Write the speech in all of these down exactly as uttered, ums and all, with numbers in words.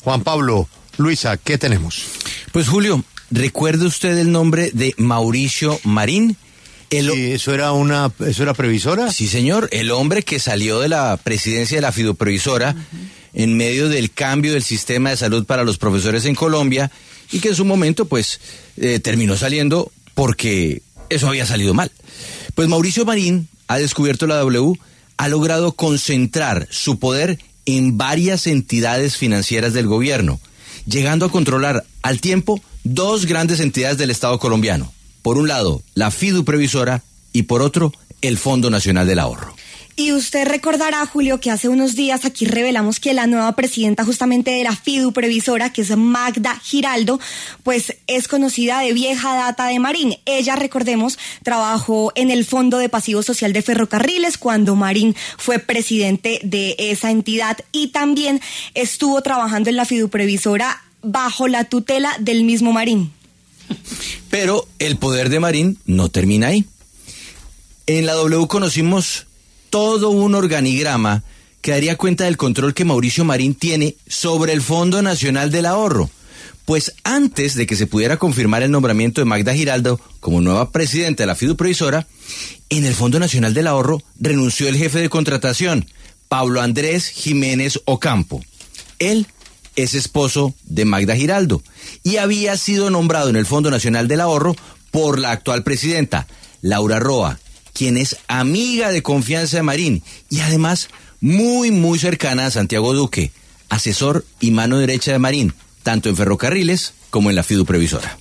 Juan Pablo, Luisa, ¿qué tenemos? Pues Julio, ¿recuerda usted el nombre de Mauricio Marín? El... Sí, ¿eso era una, eso era previsora? Sí, señor, el hombre que salió de la presidencia de la fiduprevisora uh-huh. en medio del cambio del sistema de salud para los profesores en Colombia y que en su momento pues eh, terminó saliendo porque eso había salido mal. Pues Mauricio Marín, ha descubierto la W, ha logrado concentrar su poder en varias entidades financieras del gobierno, llegando a controlar al tiempo dos grandes entidades del Estado colombiano. Por un lado, la fiduprevisora y por otro, el Fondo Nacional del Ahorro. Y usted recordará, Julio, que hace unos días aquí revelamos que la nueva presidenta justamente de la fiduprevisora, que es Magda Giraldo, pues es conocida de vieja data de Marín. Ella, recordemos, trabajó en el Fondo de Pasivo Social de Ferrocarriles cuando Marín fue presidente de esa entidad y también estuvo trabajando en la fiduprevisora bajo la tutela del mismo Marín. Pero el poder de Marín no termina ahí. En la W conocimos todo un organigrama que daría cuenta del control que Mauricio Marín tiene sobre el Fondo Nacional del Ahorro. Pues antes de que se pudiera confirmar el nombramiento de Magda Giraldo como nueva presidenta de la fiduprevisora, en el Fondo Nacional del Ahorro renunció el jefe de contratación, Pablo Andrés Jiménez Ocampo. Él es esposo de Magda Giraldo y había sido nombrado en el Fondo Nacional del Ahorro por la actual presidenta, Laura Roa, quien es amiga de confianza de Marín y además muy muy cercana a Santiago Duque, asesor y mano derecha de Marín, tanto en Ferrocarriles como en la fiduprevisora.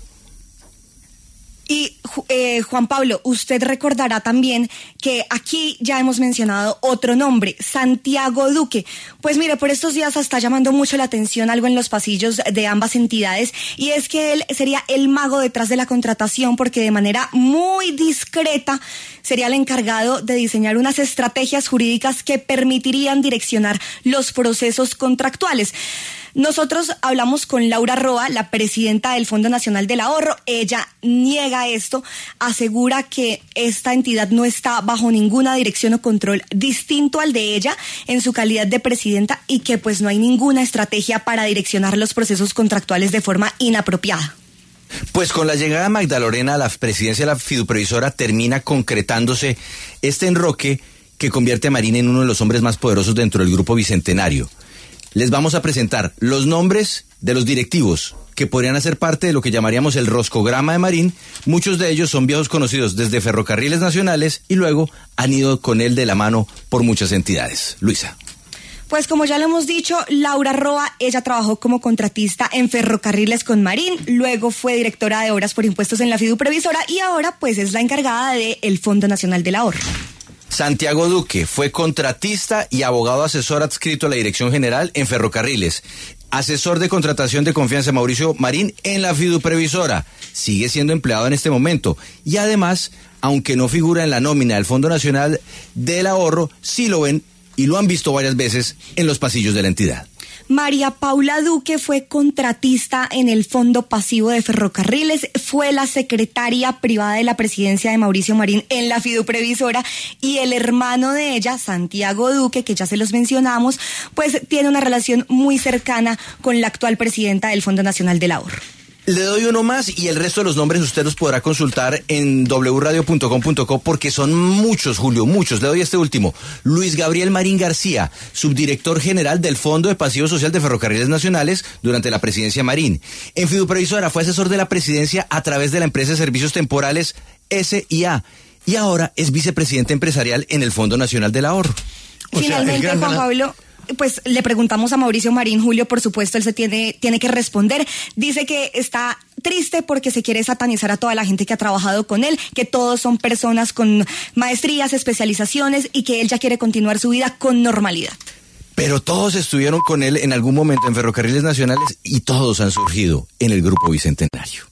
Y eh, Juan Pablo, usted recordará también que aquí ya hemos mencionado otro nombre, Santiago Duque. Pues mire, por estos días está llamando mucho la atención algo en los pasillos de ambas entidades y es que él sería el mago detrás de la contratación porque de manera muy discreta sería el encargado de diseñar unas estrategias jurídicas que permitirían direccionar los procesos contractuales. Nosotros hablamos con Laura Roa, la presidenta del Fondo Nacional del Ahorro. Ella niega esto, asegura que esta entidad no está bajo ninguna dirección o control distinto al de ella en su calidad de presidenta y que pues no hay ninguna estrategia para direccionar los procesos contractuales de forma inapropiada. Pues con la llegada de Magda Lorena a la presidencia de la fiduprevisora termina concretándose este enroque que convierte a Marín en uno de los hombres más poderosos dentro del Grupo Bicentenario. Les vamos a presentar los nombres de los directivos que podrían hacer parte de lo que llamaríamos el roscograma de Marín. Muchos de ellos son viejos conocidos desde Ferrocarriles Nacionales y luego han ido con él de la mano por muchas entidades. Luisa. Pues como ya lo hemos dicho, Laura Roa, ella trabajó como contratista en Ferrocarriles con Marín, luego fue directora de obras por impuestos en la fiduprevisora y ahora pues es la encargada del Fondo Nacional del Ahorro. Santiago Duque fue contratista y abogado asesor adscrito a la Dirección General en Ferrocarriles. Asesor de contratación de confianza de Mauricio Marín en la fiduprevisora. Sigue siendo empleado en este momento. Y además, aunque no figura en la nómina del Fondo Nacional del Ahorro, sí lo ven y lo han visto varias veces en los pasillos de la entidad. María Paula Duque fue contratista en el Fondo Pasivo de Ferrocarriles, fue la secretaria privada de la presidencia de Mauricio Marín en la fiduprevisora y el hermano de ella, Santiago Duque, que ya se los mencionamos, pues tiene una relación muy cercana con la actual presidenta del Fondo Nacional del Ahorro. Le doy uno más y el resto de los nombres usted los podrá consultar en doble u radio punto com punto co porque son muchos, Julio, muchos. Le doy este último. Luis Gabriel Marín García, subdirector general del Fondo de Pasivo Social de Ferrocarriles Nacionales durante la presidencia Marín. En fiduprevisora fue asesor de la presidencia a través de la empresa de servicios temporales S I A y ahora es vicepresidente empresarial en el Fondo Nacional del Ahorro. O Finalmente, sea, Juan Pablo... Pues le preguntamos a Mauricio Marín, Julio, por supuesto, él se tiene, tiene que responder. Dice que está triste porque se quiere satanizar a toda la gente que ha trabajado con él, que todos son personas con maestrías, especializaciones y que él ya quiere continuar su vida con normalidad. Pero todos estuvieron con él en algún momento en Ferrocarriles Nacionales y todos han surgido en el Grupo Bicentenario.